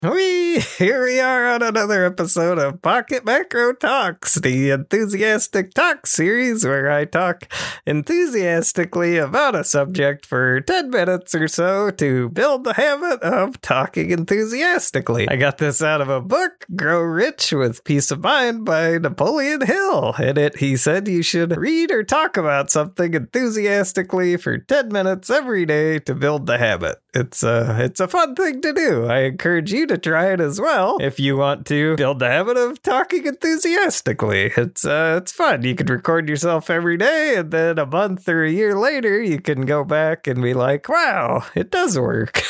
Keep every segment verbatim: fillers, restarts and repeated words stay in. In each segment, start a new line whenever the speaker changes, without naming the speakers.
We here we are on another episode of Pocket Macro Talks, the enthusiastic talk series where I talk enthusiastically about a subject for ten minutes or so to build the habit of talking enthusiastically. I got this out of a book, Grow Rich with Peace of Mind by Napoleon Hill. In it, he said you should read or talk about something enthusiastically for ten minutes every day to build the habit. It's a, it's a fun thing to do. I encourage you to try it as well if you want to build the habit of talking enthusiastically. It's uh, it's fun. You can record yourself every day, and then a month or a year later, you can go back and be like, wow, it does work.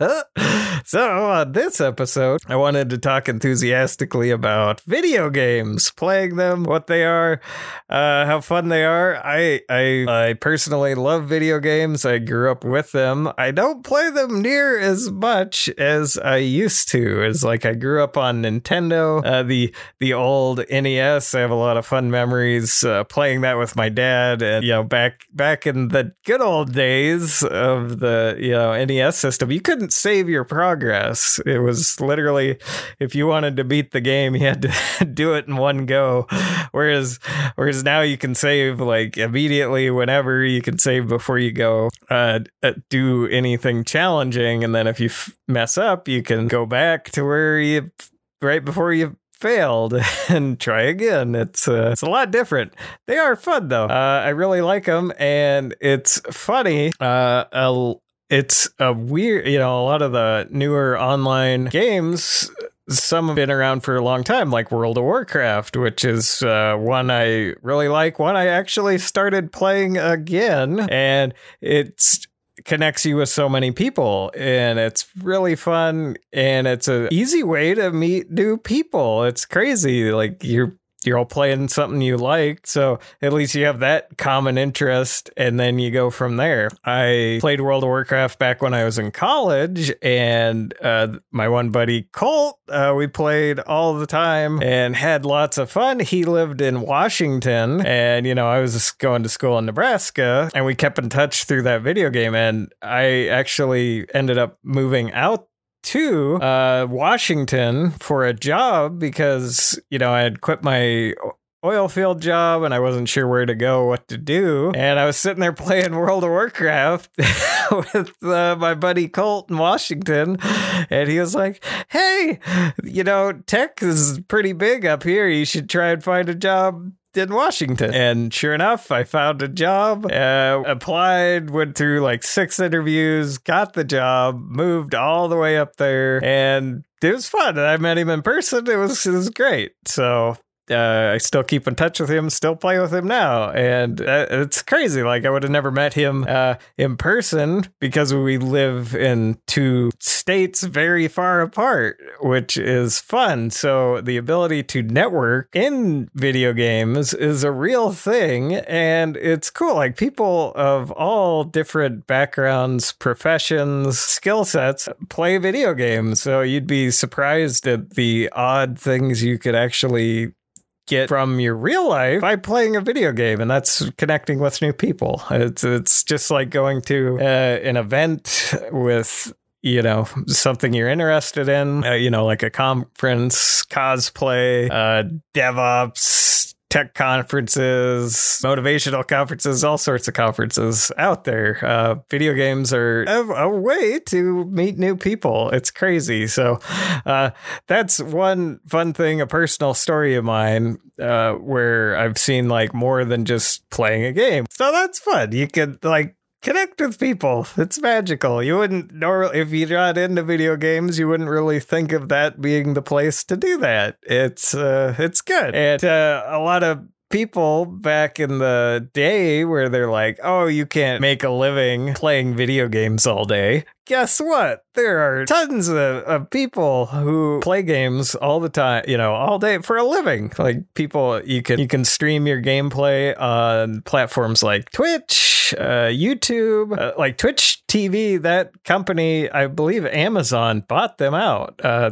So on this episode, I wanted to talk enthusiastically about video games, playing them, what they are, uh, how fun they are. I, I, I personally love video games. I grew up with them. I don't play them near as much as I used to. It's like I grew up on Nintendo, uh, the the old N E S. I have a lot of fun memories uh, playing that with my dad, and you know, back back in the good old days of the you know N E S system, you couldn't save your progress. It was literally, if you wanted to beat the game, you had to do it in one go. Whereas whereas now you can save like immediately, whenever you can save before you go uh, do anything challenging, and then if you f- mess up, you can go back to where you right before you failed and try again. It's uh, it's a lot different. They are fun though. Uh, I really like them, and it's funny. Uh, a, it's a weird, you know, a lot of the newer online games, some have been around for a long time, like World of Warcraft, which is uh, one I really like. One I actually started playing again, and it's connects you with so many people, and it's really fun, and it's an easy way to meet new people. It's crazy. Like you're you're all playing something you like, so at least you have that common interest, and then you go from there. I played World of Warcraft back when I was in college, and uh, my one buddy Colt, uh, we played all the time and had lots of fun. He lived in Washington, and you know I was just going to school in Nebraska, and we kept in touch through that video game, and I actually ended up moving out to uh, Washington for a job because, you know, I had quit my oil field job and I wasn't sure where to go, what to do. And I was sitting there playing World of Warcraft with uh, my buddy Colt in Washington. And he was like, hey, you know, tech is pretty big up here. You should try and find a job in Washington. And sure enough, I found a job, uh, applied, went through like six interviews, got the job, moved all the way up there, and it was fun. I met him in person. It was, it was great. So Uh, I still keep in touch with him, still play with him now. And uh, it's crazy. Like I would have never met him uh, in person because we live in two states very far apart, which is fun. So the ability to network in video games is a real thing. And it's cool. Like people of all different backgrounds, professions, skill sets play video games. So you'd be surprised at the odd things you could actually get from your real life by playing a video game, and that's connecting with new people. It's it's just like going to uh, an event with, you know, something you're interested in, uh, you know, like a conference, cosplay, uh, DevOps, tech conferences, motivational conferences, all sorts of conferences out there. Uh, video games are a, a way to meet new people. It's crazy. So uh, that's one fun thing, a personal story of mine, uh, where I've seen like more than just playing a game. So that's fun. You could like connect with people. It's magical. You wouldn't normally, if you're not into video games, you wouldn't really think of that being the place to do that. It's uh, it's good. And uh, a lot of people back in the day where they're like, oh, you can't make a living playing video games all day. Guess what? There are tons of, of people who play games all the time, you know, all day for a living. Like people, you can you can stream your gameplay on platforms like Twitch, uh, YouTube, uh, like Twitch T V. That company, I believe Amazon bought them out. Uh, that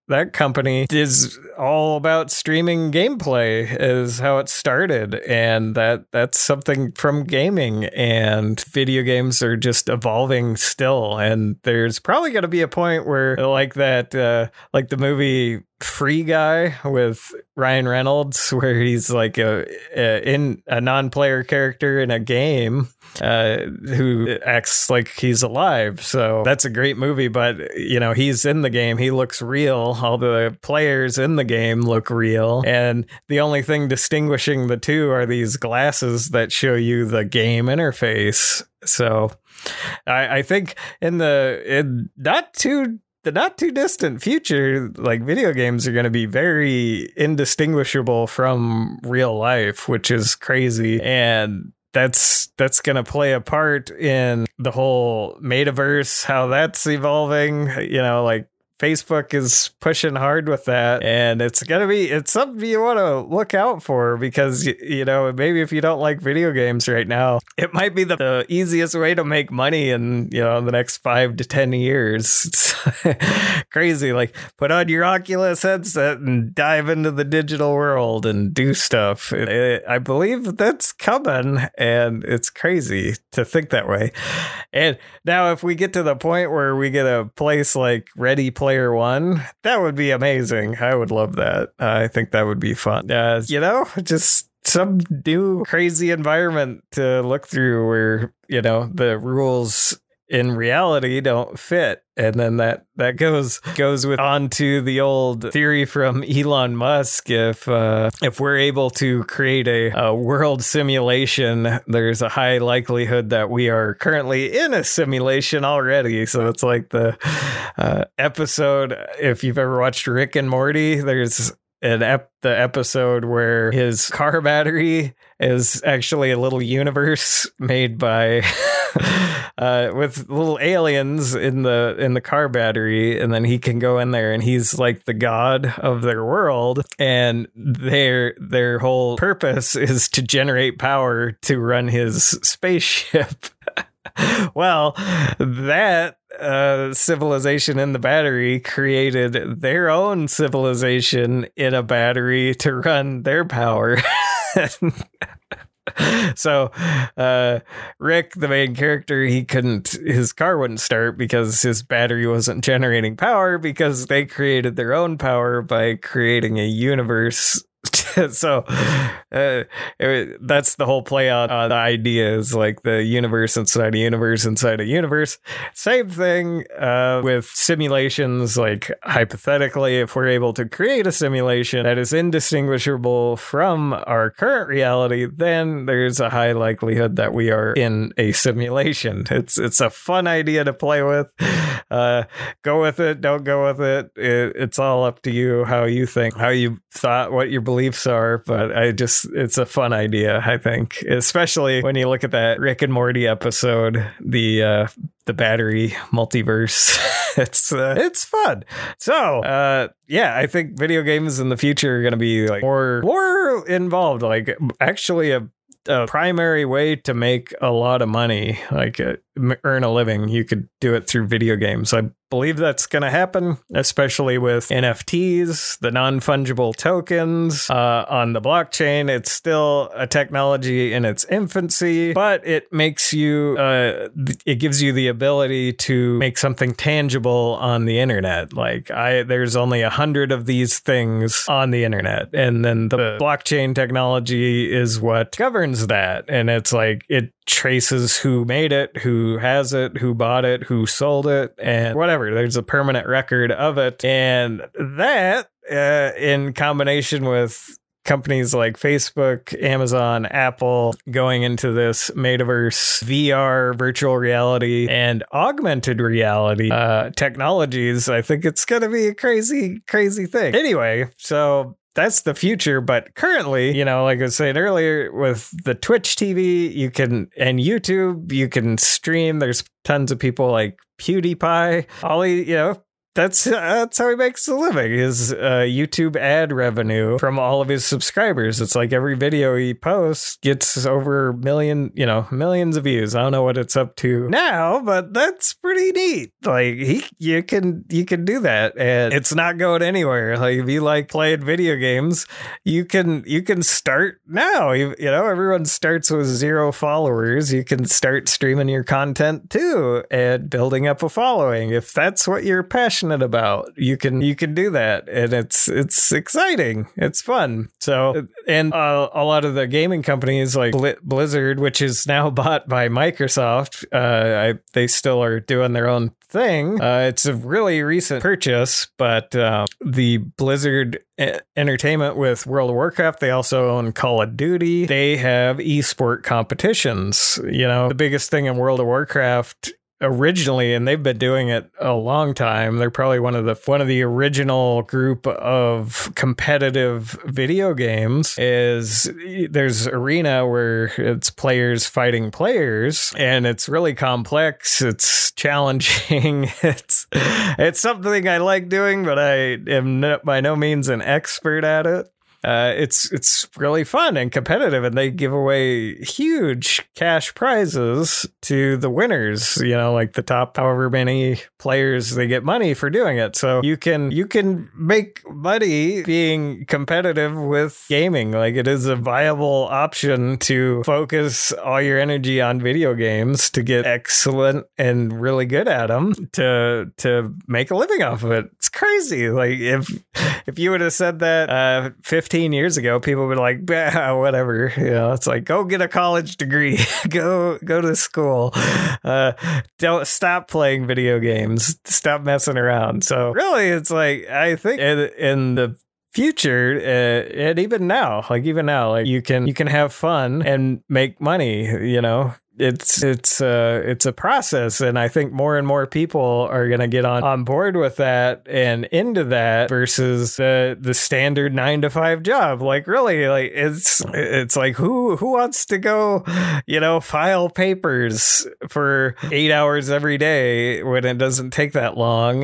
that company is all about streaming gameplay is how it started. And that that's something from gaming, and video games are just evolving still. And there's probably going to be a point where like that, uh, like the movie Free Guy with Ryan Reynolds, where he's like a, a in a non-player character in a game uh, who acts like he's alive. So that's a great movie, but you know, he's in the game. He looks real. All the players in the game look real. And the only thing distinguishing the two are these glasses that show you the game interface. So I, I think in the in not too the not too distant future, like video games are going to be very indistinguishable from real life, which is crazy. And that's that's going to play a part in the whole metaverse, how that's evolving. You know, like Facebook is pushing hard with that, and it's going to be, it's something you want to look out for, because, you know, maybe if you don't like video games right now, it might be the, the easiest way to make money in, you know, the next five to ten years. It's crazy. Like, put on your Oculus headset and dive into the digital world and do stuff. It, it, I believe that's coming, and it's crazy to think that way. And now if we get to the point where we get a place like Ready Player Player One, that would be amazing. I would love that. Uh, I think that would be fun. Uh, you know, just some new crazy environment to look through where, you know, the rules in reality don't fit. And then that, that goes goes with onto the old theory from Elon Musk. If uh, if we're able to create a, a world simulation, there's a high likelihood that we are currently in a simulation already. So it's like the uh, episode, if you've ever watched Rick and Morty, there's an ep- the episode where his car battery is actually a little universe made by uh, with little aliens in the in the car battery, and then he can go in there and he's like the god of their world, and their their whole purpose is to generate power to run his spaceship. Well, that uh, civilization in the battery created their own civilization in a battery to run their power. So uh, Rick, the main character, he couldn't, his car wouldn't start because his battery wasn't generating power, because they created their own power by creating a universe. So uh, it, that's the whole play on uh, the idea is like the universe inside a universe inside a universe. Same thing uh, with simulations. Like, hypothetically, if we're able to create a simulation that is indistinguishable from our current reality, then there's a high likelihood that we are in a simulation. It's it's a fun idea to play with. Uh, go with it, don't go with it. it. It's all up to you, how you think, how you thought, what your beliefs are. But I just, it's a fun idea, I think, especially when you look at that Rick and Morty episode, the uh, the battery multiverse. it's uh, it's fun. So uh, yeah, I think video games in the future are going to be like more more involved. Like, actually a a primary way to make a lot of money, like uh, earn a living. You could do it through video games. I believe that's going to happen, especially with N F Ts, the non-fungible tokens uh, on the blockchain. It's still a technology in its infancy, but it makes you, uh, it gives you the ability to make something tangible on the internet. Like, I, there's only a hundred of these things on the internet, and then the blockchain technology is what governs that. And it's like, it traces who made it, who has it, who bought it, who sold it, and whatever. There's a permanent record of it. And that, uh, in combination with companies like Facebook, Amazon, Apple going into this metaverse, V R, virtual reality, and augmented reality uh, technologies, I think it's going to be a crazy, crazy thing. Anyway, so that's the future. But currently, you know, like I was saying earlier, with the Twitch T V, you can, and YouTube, you can stream. There's tons of people like PewDiePie, all the, you know, that's that's how he makes a living. His uh, YouTube ad revenue from all of his subscribers. It's like every video he posts gets over million, you know, millions of views. I don't know what it's up to now, but that's pretty neat. Like he, you can you can do that, and it's not going anywhere. Like if you like playing video games, you can you can start now. You, you know, everyone starts with zero followers. You can start streaming your content too and building up a following. If that's what you're passionate about, you can you can do that, and it's it's exciting. It's fun. So, and uh, a lot of the gaming companies like Blizzard, which is now bought by Microsoft, uh, I, they still are doing their own thing. Uh, it's a really recent purchase, but uh, the Blizzard Entertainment with World of Warcraft, they also own Call of Duty. They have esport competitions. You know, the biggest thing in World of Warcraft originally, and they've been doing it a long time. They're probably one of the one of the original group of competitive video games. Is there's arena where it's players fighting players, and it's really complex. It's challenging. it's it's something I like doing, but I am no, by no means an expert at it. Uh, it's it's really fun and competitive, and they give away huge cash prizes to the winners. You know, like the top however many players, they get money for doing it. So you can you can make money being competitive with gaming. Like it is a viable option to focus all your energy on video games to get excellent and really good at them to to make a living off of it. It's crazy. Like if if you would have said that uh, fifteen years ago, people would be like, bah, whatever. You know, it's like, go get a college degree, go go to school, uh, don't stop playing video games, stop messing around. So really, it's like I think in, in the future, uh, and even now, like even now, like you can you can have fun and make money. You know. It's it's uh it's a process, and I think more and more people are gonna get on, on board with that and into that versus the the standard nine to five job. Like really, like it's it's like who who wants to go, you know, file papers for eight hours every day when it doesn't take that long?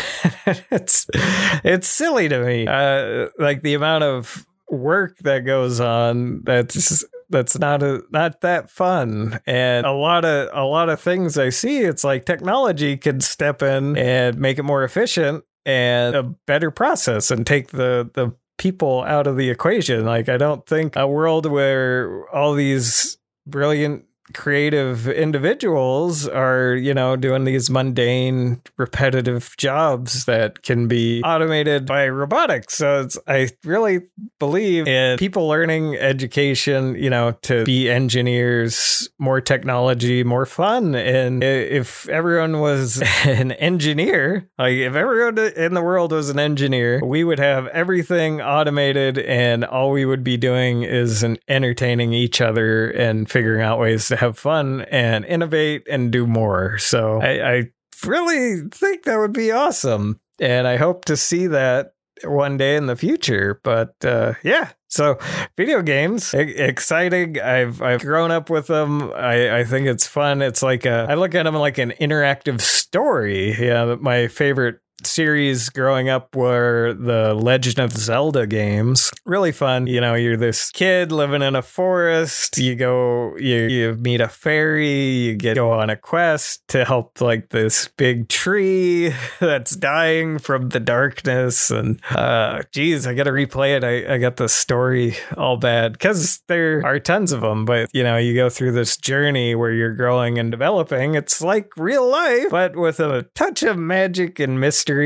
it's it's silly to me. Uh, like the amount of work that goes on that's that's not a not that fun, and a lot of a lot of things I see, it's like technology could step in and make it more efficient and a better process and take the the people out of the equation. Like I don't think a world where all these brilliant creative individuals are, you know, doing these mundane, repetitive jobs that can be automated by robotics. So it's, I really believe in people learning education, you know, to be engineers, more technology, more fun. And if everyone was an engineer, like if everyone in the world was an engineer, we would have everything automated, and all we would be doing is an entertaining each other and figuring out ways to have fun and innovate and do more. So I, I really think that would be awesome, and I hope to see that one day in the future. But uh, yeah, so video games, e- exciting. I've I've grown up with them. I, I think it's fun. It's like a I look at them like an interactive story. Yeah, my favorite series growing up were the Legend of Zelda games. Really fun. You know, you're this kid living in a forest. You go, you, you meet a fairy. You get go on a quest to help like this big tree that's dying from the darkness. And uh, geez, I got to replay it. I, I got the story all bad because there are tons of them. But you know, you go through this journey where you're growing and developing. It's like real life, but with a touch of magic and mystery.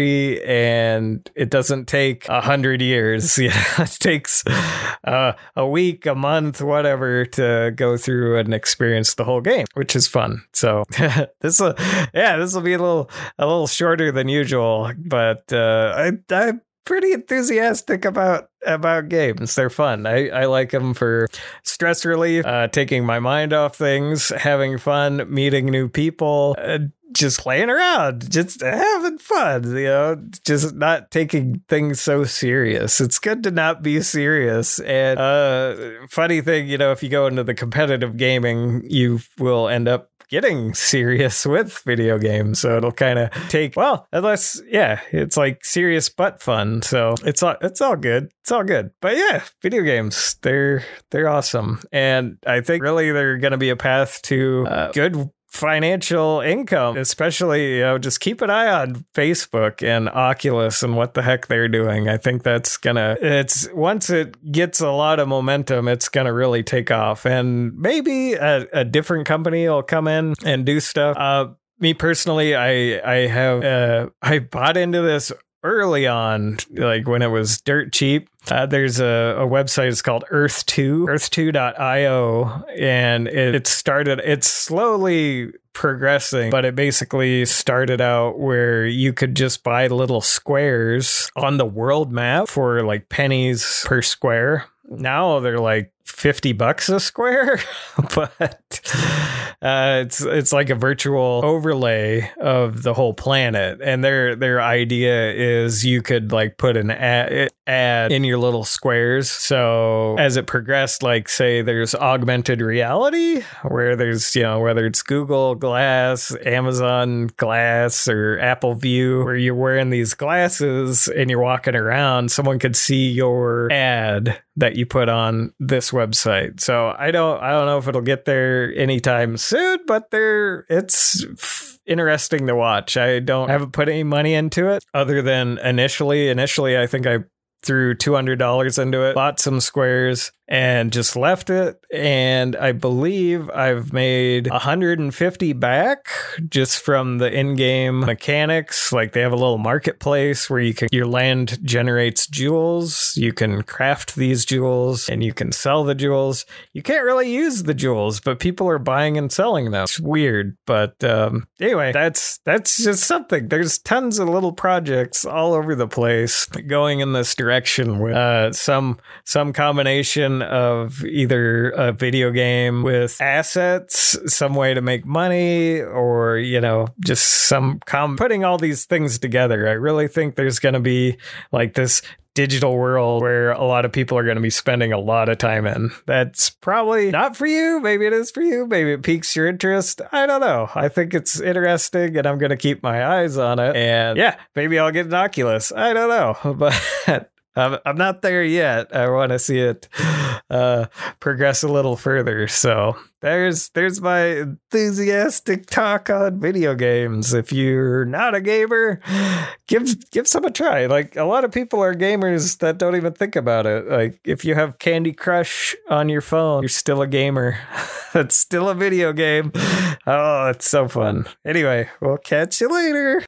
And it doesn't take a hundred years. Yeah, it takes uh, a week, a month, whatever, to go through and experience the whole game, which is fun. So this will, yeah, this will be a little, a little shorter than usual, but uh, I, I'm pretty enthusiastic about about games. They're fun. I, I like them for stress relief, uh, taking my mind off things, having fun, meeting new people. Uh, just playing around, just having fun, you know, just not taking things so serious. It's good to not be serious. And uh, funny thing, you know, if you go into the competitive gaming, you will end up getting serious with video games. So it'll kind of take, well, unless, yeah, it's like serious but fun. So it's all, it's all good. It's all good. But yeah, video games, they're, they're awesome. And I think really they're going to be a path to uh, good financial income, especially, you know, just keep an eye on Facebook and Oculus and what the heck they're doing. I think that's gonna, it's once it gets a lot of momentum, it's gonna really take off, and maybe a, a different company will come in and do stuff. Uh, me personally, I, I have, uh, I bought into this early on, like when it was dirt cheap. Uh, there's a, a website, it's called Earth two, earth two dot io, and it, it started, it's slowly progressing, but it basically started out where you could just buy little squares on the world map for like pennies per square. Now they're like fifty bucks a square, but uh, it's it's like a virtual overlay of the whole planet. And their their idea is you could like put an ad, ad in your little squares. So as it progressed, like say there's augmented reality where there's, you know, whether it's Google Glass, Amazon Glass, or Apple View, where you're wearing these glasses and you're walking around, someone could see your ad that you put on this website. So I don't I don't know if it'll get there anytime soon, but there it's f- interesting to watch. I don't I haven't put any money into it other than initially initially I think I threw two hundred dollars into it, bought some squares, and just left it. And I believe I've made one hundred fifty back just from the in-game mechanics. Like they have a little marketplace where you can, your land generates jewels. You can craft these jewels and you can sell the jewels. You can't really use the jewels, but people are buying and selling them. It's weird. But um, anyway, that's, that's just something. There's tons of little projects all over the place going in this direction with uh, some, some combination of either a video game with assets, some way to make money, or, you know, just some com putting all these things together. I really think there's going to be like this digital world where a lot of people are going to be spending a lot of time in. That's probably not for you. Maybe it is for you. Maybe it piques your interest. I don't know. I think it's interesting and I'm going to keep my eyes on it. And yeah, maybe I'll get an Oculus. I don't know. But I'm not there yet. I want to see it uh, progress a little further. So there's there's my enthusiastic talk on video games. If you're not a gamer, give give some a try. Like a lot of people are gamers that don't even think about it. Like if you have Candy Crush on your phone, you're still a gamer. It's still a video game. Oh, it's so fun. Anyway, we'll catch you later.